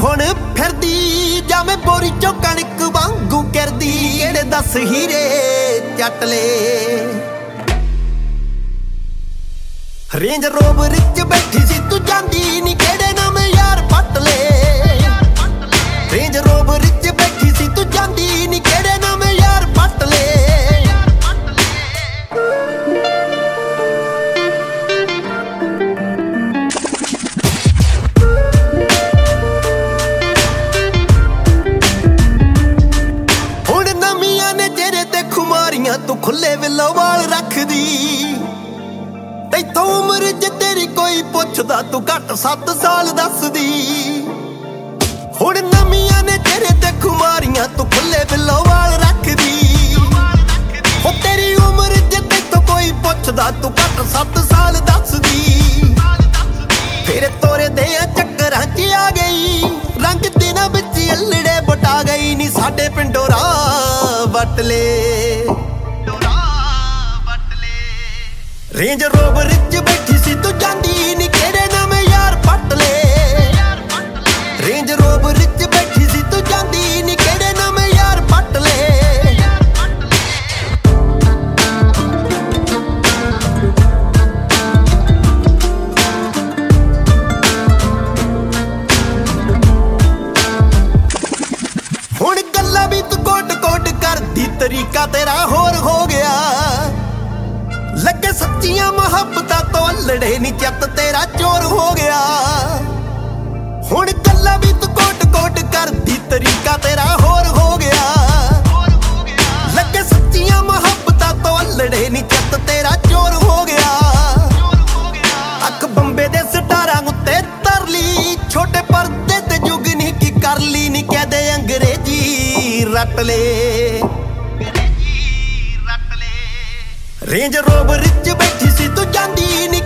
ਹੁਣ ਫਿਰਦੀ ਜਾਵੇਂ ਬੋਰੀ ਚੋਂ ਕਣਕ ਵਾਂਗੂ ਕਰਦੀ ਕਿਹੜੇ ਦੱਸ ਹੀਰੇ ਚੱਟ ਲੇ ਰੇਂਜ ਰੋਵਰ ਚ ਬੈਠੀ ਸੀ ਤੂੰ ਜਾਂਦੀ ਨੀ ਕਿਹੜੇ ਨਵੇਂ ਯਾਰ ਪੱਟ ਲੇ ਰੇਂਜ ਰੋਵਰ ਚ ਬੈਠੀ ਸੀ ਤੂੰ ਜਾਂਦੀ ਨੀ ਕਿਹੜੇ ਨਵੇਂ ਯਾਰ ਪੱਟ ਲੇ ਹੁਣ ਨਵੀਆਂ ਨੇ ਜਿਹੜੇ ਤੇ ਖੁਮਾਰੀਆਂ ਤੂੰ ਖੁੱਲੇ ਵਿਲੋ ਵਾਲ ਰੱਖਦੀ ਤੈਥੋਂ ਉਮਰ ਜੇ ਤੇਰੀ ਕੋਈ ਪੁੱਛਦਾ ਤੂੰ ਘੱਟ 7 ਸਾਲ ਦੱਸਦੀ ਹੁਣ ਨਵੀਆਂ ਨੇ ਤੇਰੇ ਤੇ ਖੁਮਾਰੀਆਂ ਤੂੰ ਖੁੱਲੇ ਬਿੱਲੋ ਵਾਲ ਰੱਖਦੀ ਹੋ ਤੇਰੀ ਉਮਰ ਜੇ ਤੈਥੋਂ ਕੋਈ ਪੁੱਛਦਾ ਤੂੰ ਘੱਟ 7 ਸਾਲ ਦੱਸਦੀ ਫਿਰ ਤੋਰੇ ਦੇ ਚੱਕਰਾਂ 'ਚ ਆ ਗਈ ਰੰਗ ਦਿਨਾਂ ਵਿੱਚ ਅਲੜੇ ਬਟਾ ਗਈ ਨੀ ਸਾਡੇ ਪਿੰਡੋਂ ਰਾਹ ਵੱਟ ਲੇ ਰੇਂਜ ਰੋਵਰ ਚ ਬੈਠੀ ਸੀ ਤੂੰ ਜਾਂਦੀ ਨੀ ਕਿਹੜੇ ਨਵੇਂ ਯਾਰ ਪੱਟ ਲੇ ਰੇਂਜ ਰੋਵਰ ਚ ਬੈਠੀ ਸੀ ਤੂੰ ਜਾਂਦੀ ਨੀ ਕਿਹੜੇ ਨਵੇਂ ਯਾਰ ਪੱਟ ਲੇ ਹੁਣ ਗੱਲਾਂ ਵੀ ਤੂੰ ਕੋਟ ਕਰਦੀ ਤਰੀਕਾ ਤੇਰਾ ਹੋਰ ਹੋ ਗਿਆ ਲੱਗੇ ਸੱਚੀਆਂ ਮੁਹੱਬਤਾਂ ਤੋਂ ਲੜੇ ਨੀ ਚੱਤ ਤੇਰਾ ਚੋਰ ਹੋ ਗਿਆ ਹੁਣ ਗੱਲਾਂ ਵੀ ਤੂੰ ਕੋਟ ਕਰਦੀ ਤਰੀਕਾ ਤੇਰਾ ਹੋਰ ਹੋ ਗਿਆ ਲੱਗੇ ਸੱਚੀਆਂ ਮੁਹੱਬਤਾਂ ਤੋਂ ਲੜੇ ਨੀ ਚੱਤ ਤੇਰਾ ਚੋਰ ਹੋ ਗਿਆ ਅੱਖ ਬੰਬੇ ਦੇ ਸਟਾਰਾਂ ਉੱਤੇ ਤਰ ਲਈ ਛੋਟੇ ਪਰਦੇ ਤੇ ਜੁਗਨੀ ਕੀ ਕਰ ਲਈ ਨੀ ਕਹਦੇ ਅੰਗਰੇਜ਼ੀ ਰੱਟ ਲੇ ਰੇਂਜ ਰੋਵਰ ਚ ਬੈਠੀ ਸੀ ਤੂੰ ਜਾਂਦੀ ਨੀ